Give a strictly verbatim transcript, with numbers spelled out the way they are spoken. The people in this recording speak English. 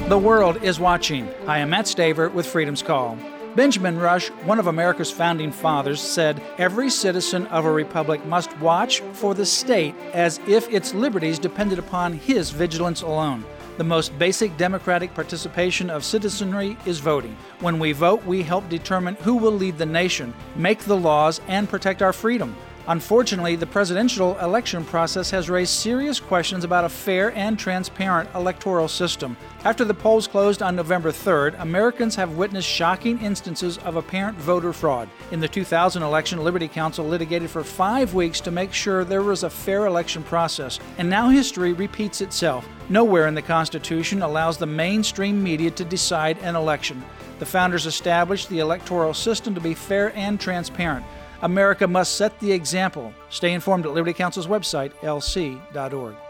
The world is watching. Hi, I'm Matt Staver with Freedom's Call. Benjamin Rush, one of America's founding fathers, said, "Every citizen of a republic must watch for the state as if its liberties depended upon his vigilance alone. The most basic democratic participation of citizenry is voting. When we vote, we help determine who will lead the nation, make the laws, and protect our freedom." Unfortunately, the presidential election process has raised serious questions about a fair and transparent electoral system. After the polls closed on November third, Americans have witnessed shocking instances of apparent voter fraud. In the two thousand election, Liberty Counsel litigated for five weeks to make sure there was a fair election process, and now history repeats itself. Nowhere in the Constitution allows the mainstream media to decide an election. The founders established the electoral system to be fair and transparent. America must set the example. Stay informed at Liberty Counsel's website, L C dot org.